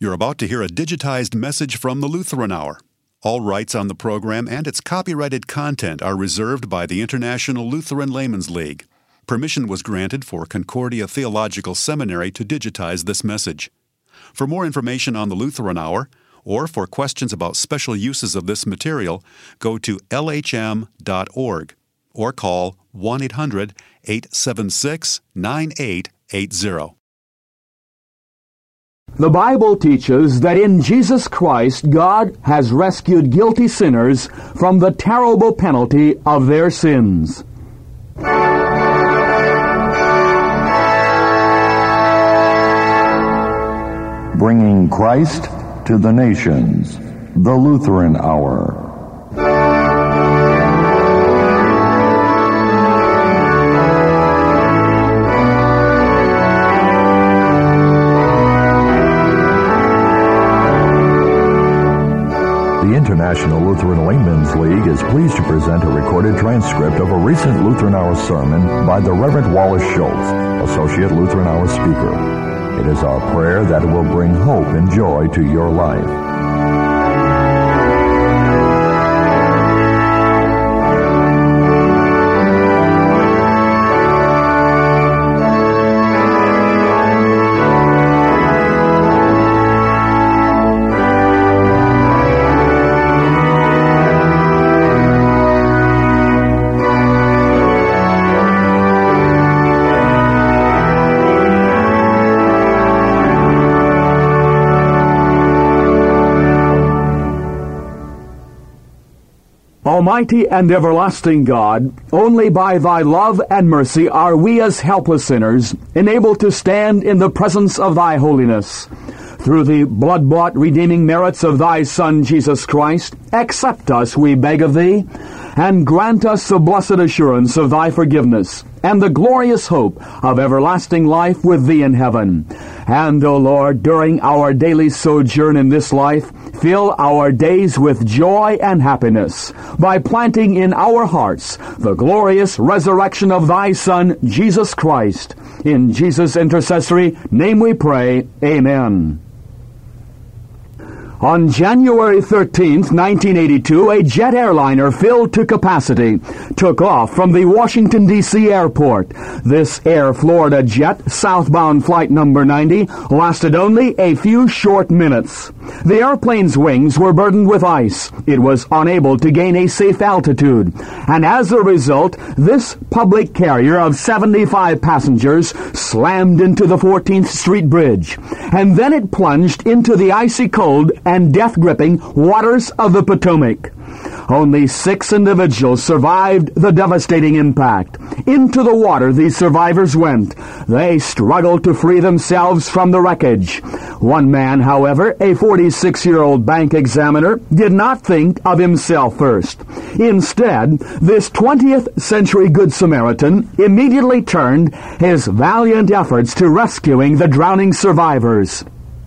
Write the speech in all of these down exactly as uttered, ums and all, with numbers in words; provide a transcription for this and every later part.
You're about to hear a digitized message from the Lutheran Hour. All rights on the program and its copyrighted content are reserved by the International Lutheran Laymen's League. Permission was granted for Concordia Theological Seminary to digitize this message. For more information on the Lutheran Hour, or for questions about special uses of this material, go to L H M dot org or call one eight hundred, eight seven six, nine eight eight zero. The Bible teaches that in Jesus Christ, God has rescued guilty sinners from the terrible penalty of their sins. Bringing Christ to the nations, the Lutheran Hour. The International Lutheran Laymen's League is pleased to present a recorded transcript of a recent Lutheran Hour sermon by the Reverend Wallace Schultz, Associate Lutheran Hour Speaker. It is our prayer that it will bring hope and joy to your life. Almighty and everlasting God, only by thy love and mercy are we as helpless sinners enabled to stand in the presence of thy holiness. Through the blood-bought redeeming merits of thy Son, Jesus Christ, accept us, we beg of thee, and grant us the blessed assurance of thy forgiveness and the glorious hope of everlasting life with thee in heaven. And, O Lord, during our daily sojourn in this life, fill our days with joy and happiness by planting in our hearts the glorious resurrection of thy Son, Jesus Christ. In Jesus' intercessory name we pray, Amen. On January thirteenth, nineteen eighty-two, a jet airliner filled to capacity took off from the Washington, D C airport. This Air Florida jet, southbound flight number ninety, lasted only a few short minutes. The airplane's wings were burdened with ice. It was unable to gain a safe altitude, and as a result, this public carrier of seventy-five passengers slammed into the fourteenth Street Bridge, and then it plunged into the icy cold and death-gripping waters of the Potomac. Only six individuals survived the devastating impact. Into the water these survivors went. They struggled to free themselves from the wreckage. One man, however, a forty-six-year-old bank examiner, did not think of himself first. Instead, this twentieth century Good Samaritan immediately turned his valiant efforts to rescuing the drowning survivors.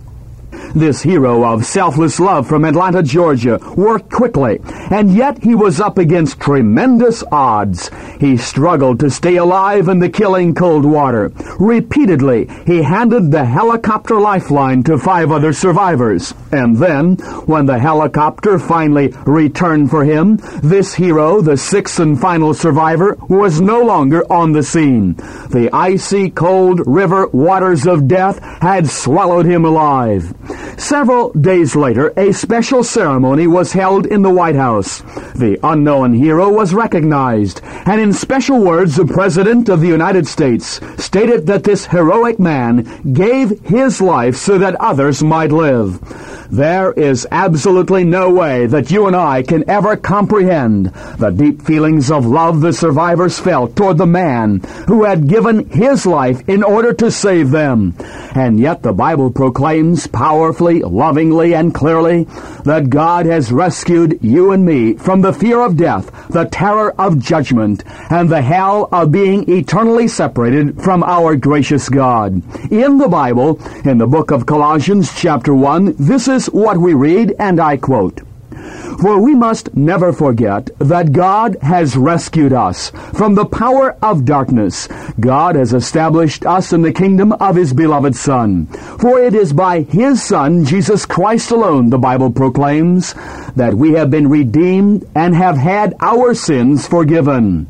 This hero of selfless love from Atlanta, Georgia, worked quickly, and yet he was up against tremendous odds. He struggled to stay alive in the killing cold water. Repeatedly, he handed the helicopter lifeline to five other survivors. And then, when the helicopter finally returned for him, this hero, the sixth and final survivor, was no longer on the scene. The icy cold river waters of death had swallowed him alive. Several days later, a special ceremony was held in the White House. The unknown hero was recognized, and in special words, the President of the United States stated that this heroic man gave his life so that others might live. There is absolutely no way that you and I can ever comprehend the deep feelings of love the survivors felt toward the man who had given his life in order to save them. And yet the Bible proclaims powerfully, lovingly, and clearly that God has rescued you and me from the fear of death, the terror of judgment, and the hell of being eternally separated from our gracious God. In the Bible, in the book of Colossians chapter one, this is what we read, and I quote, For we must never forget that God has rescued us from the power of darkness. God has established us in the kingdom of His beloved Son. For it is by His Son, Jesus Christ alone, the Bible proclaims, that we have been redeemed and have had our sins forgiven.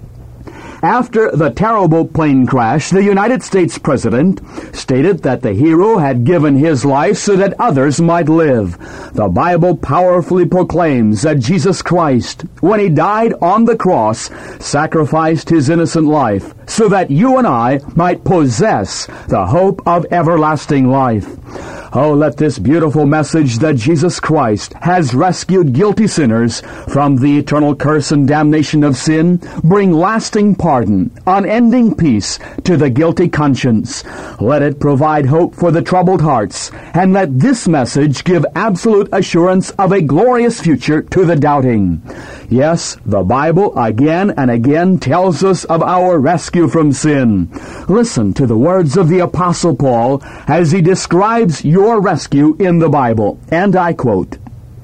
After the terrible plane crash, the United States President stated that the hero had given his life so that others might live. The Bible powerfully proclaims that Jesus Christ, when He died on the cross, sacrificed His innocent life so that you and I might possess the hope of everlasting life. Oh, let this beautiful message that Jesus Christ has rescued guilty sinners from the eternal curse and damnation of sin bring lasting pardon, unending peace to the guilty conscience. Let it provide hope for the troubled hearts, and let this message give absolute assurance of a glorious future to the doubting. Yes, the Bible again and again tells us of our rescue from sin. Listen to the words of the Apostle Paul as he describes your rescue in the Bible, and I quote,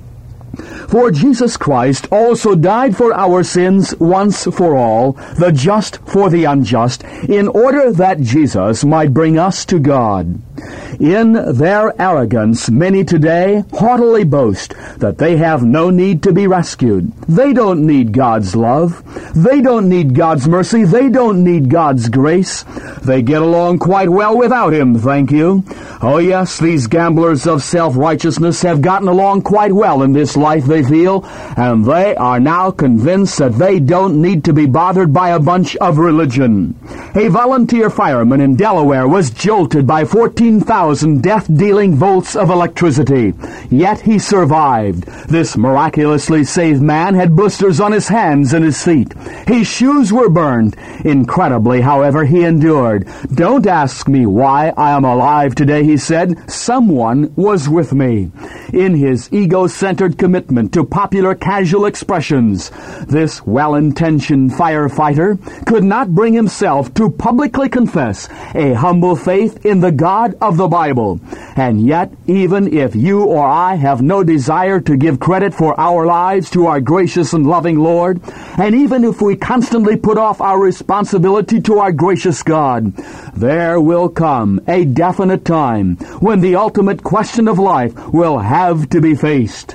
"For Jesus Christ also died for our sins once for all, the just for the unjust, in order that Jesus might bring us to God. In their arrogance, many today haughtily boast that they have no need to be rescued. They don't need God's love. They don't need God's mercy. They don't need God's grace. They get along quite well without Him, thank you. Oh yes, these gamblers of self-righteousness have gotten along quite well in this life they feel, and they are now convinced that they don't need to be bothered by a bunch of religion. A volunteer fireman in Delaware was jolted by fourteen thousand death-dealing volts of electricity. Yet he survived. This miraculously saved man had blisters on his hands and his feet. His shoes were burned. Incredibly, however, he endured. Don't ask me why I am alive today, he said. Someone was with me. In his ego-centered commitment to popular casual expressions, this well-intentioned firefighter could not bring himself to publicly confess a humble faith in the God of the Bible. And yet, even if you or I have no desire to give credit for our lives to our gracious and loving Lord, and even if we constantly put off our responsibility to our gracious God, there will come a definite time when the ultimate question of life will have to be faced.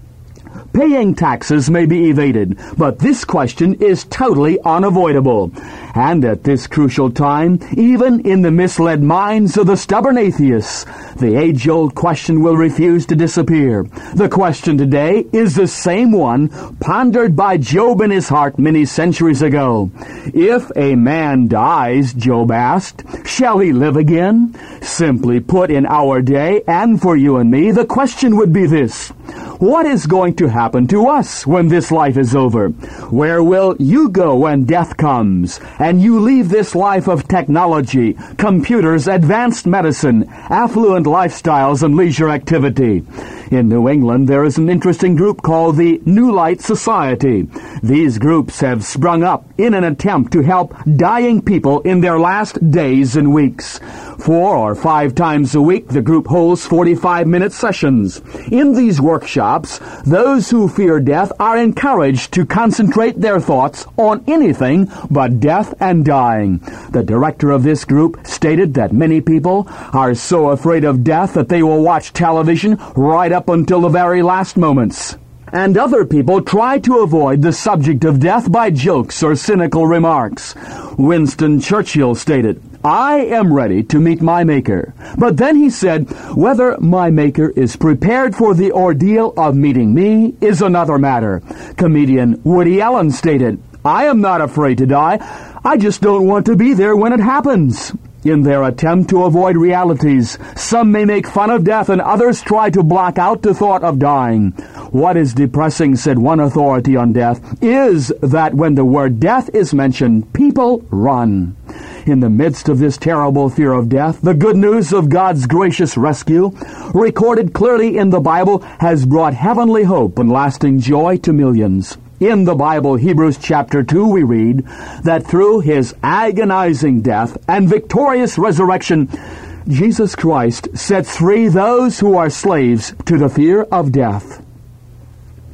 Paying taxes may be evaded, but this question is totally unavoidable. And at this crucial time, even in the misled minds of the stubborn atheists, the age-old question will refuse to disappear. The question today is the same one pondered by Job in his heart many centuries ago. If a man dies, Job asked, shall he live again? Simply put, in our day, and for you and me, the question would be this: what is going to happen to us when this life is over? Where will you go when death comes and you leave this life of technology, computers, advanced medicine, affluent lifestyles, and leisure activity? In New England, there is an interesting group called the New Light Society. These groups have sprung up in an attempt to help dying people in their last days and weeks. Four or five times a week, the group holds forty-five minute sessions. In these workshops, those who fear death are encouraged to concentrate their thoughts on anything but death and dying. The director of this group stated that many people are so afraid of death that they will watch television right up until the very last moments. And other people try to avoid the subject of death by jokes or cynical remarks. Winston Churchill stated, "I am ready to meet my Maker." But then he said, whether my Maker is prepared for the ordeal of meeting me is another matter. Comedian Woody Allen stated, "I am not afraid to die. I just don't want to be there when it happens." In their attempt to avoid realities, some may make fun of death and others try to block out the thought of dying. What is depressing, said one authority on death, is that when the word death is mentioned, people run. In the midst of this terrible fear of death, the good news of God's gracious rescue, recorded clearly in the Bible, has brought heavenly hope and lasting joy to millions. In the Bible, Hebrews chapter two, we read that through His agonizing death and victorious resurrection, Jesus Christ sets free those who are slaves to the fear of death.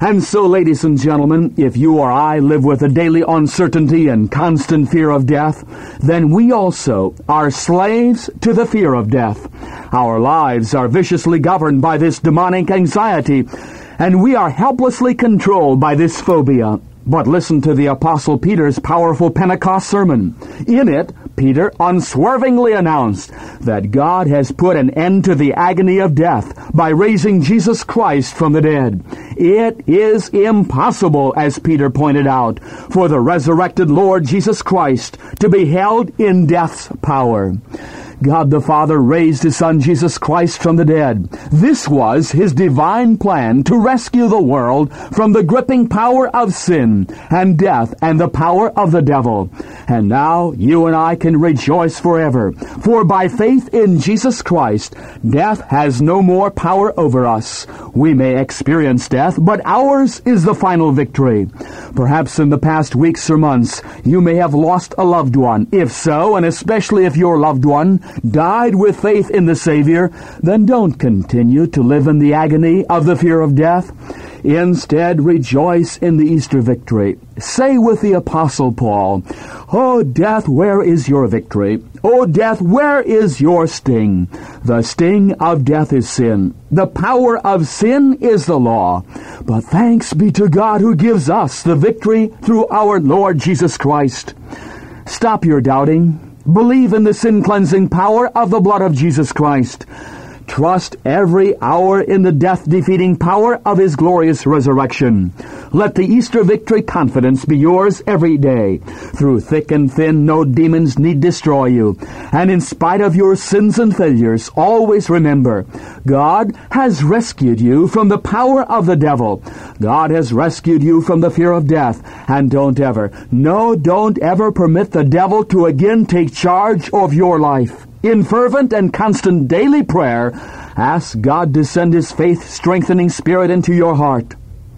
And so, ladies and gentlemen, if you or I live with a daily uncertainty and constant fear of death, then we also are slaves to the fear of death. Our lives are viciously governed by this demonic anxiety, and we are helplessly controlled by this phobia. But listen to the Apostle Peter's powerful Pentecost sermon. In it, Peter unswervingly announced that God has put an end to the agony of death by raising Jesus Christ from the dead. It is impossible, as Peter pointed out, for the resurrected Lord Jesus Christ to be held in death's power. God the Father raised His Son Jesus Christ from the dead. This was His divine plan to rescue the world from the gripping power of sin and death and the power of the devil. And now you and I can rejoice forever, for by faith in Jesus Christ, death has no more power over us. We may experience death, but ours is the final victory. Perhaps in the past weeks or months, you may have lost a loved one. If so, and especially if your loved one died with faith in the Savior, then don't continue to live in the agony of the fear of death. Instead, rejoice in the Easter victory. Say with the Apostle Paul, "O death, where is your victory? O death, where is your sting? The sting of death is sin. The power of sin is the law. But thanks be to God who gives us the victory through our Lord Jesus Christ." Stop your doubting. Believe in the sin-cleansing power of the blood of Jesus Christ. Trust every hour in the death-defeating power of His glorious resurrection. Let the Easter victory confidence be yours every day. Through thick and thin, no demons need destroy you. And in spite of your sins and failures, always remember, God has rescued you from the power of the devil. God has rescued you from the fear of death. And don't ever, no, don't ever permit the devil to again take charge of your life. In fervent and constant daily prayer, ask God to send His faith-strengthening Spirit into your heart.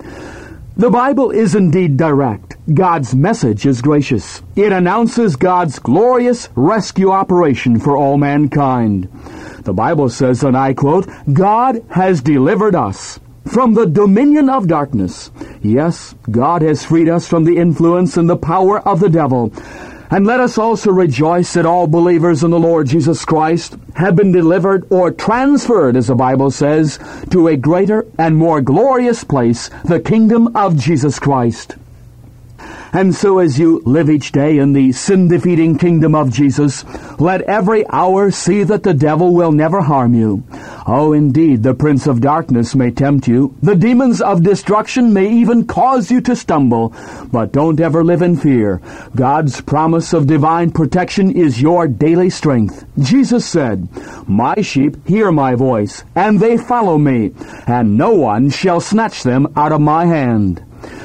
The Bible is indeed direct. God's message is gracious. It announces God's glorious rescue operation for all mankind. The Bible says, and I quote, "God has delivered us from the dominion of darkness." Yes, God has freed us from the influence and the power of the devil. And let us also rejoice that all believers in the Lord Jesus Christ have been delivered or transferred, as the Bible says, to a greater and more glorious place, the kingdom of Jesus Christ. And so as you live each day in the sin-defeating kingdom of Jesus, let every hour see that the devil will never harm you. Oh, indeed, the prince of darkness may tempt you. The demons of destruction may even cause you to stumble. But don't ever live in fear. God's promise of divine protection is your daily strength. Jesus said, "My sheep hear my voice, and they follow me, and no one shall snatch them out of my hand."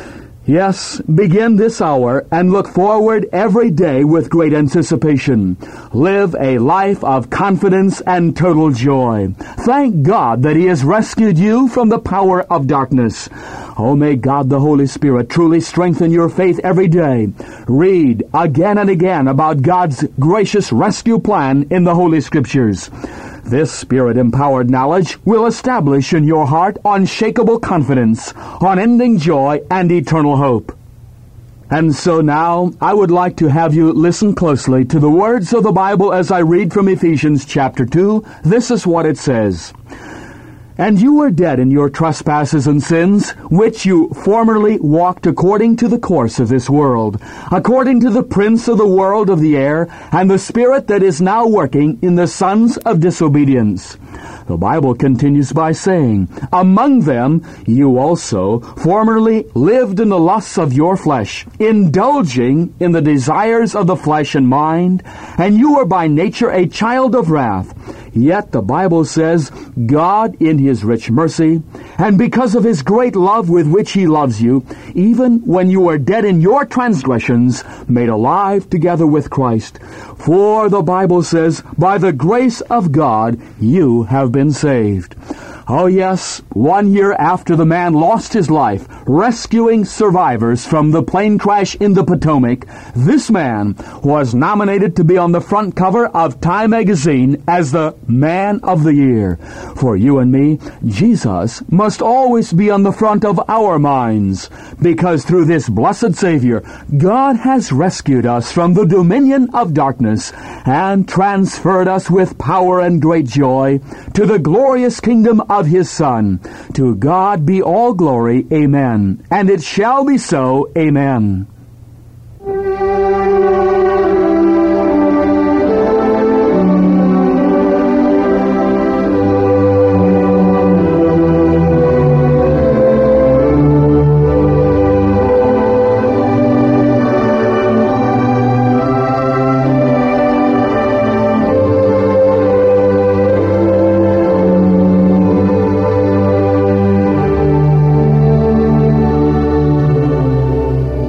Yes, begin this hour and look forward every day with great anticipation. Live a life of confidence and total joy. Thank God that He has rescued you from the power of darkness. Oh, may God the Holy Spirit truly strengthen your faith every day. Read again and again about God's gracious rescue plan in the Holy Scriptures. This Spirit-empowered knowledge will establish in your heart unshakable confidence, unending joy, and eternal hope. And so now, I would like to have you listen closely to the words of the Bible as I read from Ephesians chapter two. This is what it says. "And you were dead in your trespasses and sins, which you formerly walked according to the course of this world, according to the prince of the world of the air, and the spirit that is now working in the sons of disobedience." The Bible continues by saying, "Among them you also formerly lived in the lusts of your flesh, indulging in the desires of the flesh and mind, and you were by nature a child of wrath. Yet the Bible says, God in His rich mercy, and because of His great love with which He loves you, even when you were dead in your transgressions, made alive together with Christ. For the Bible says, by the grace of God you have been saved." Oh yes, one year after the man lost his life rescuing survivors from the plane crash in the Potomac, this man was nominated to be on the front cover of Time magazine as the Man of the Year. For you and me, Jesus must always be on the front of our minds, because through this blessed Savior, God has rescued us from the dominion of darkness and transferred us with power and great joy to the glorious kingdom of His Son. To God be all glory, amen. And it shall be so, amen.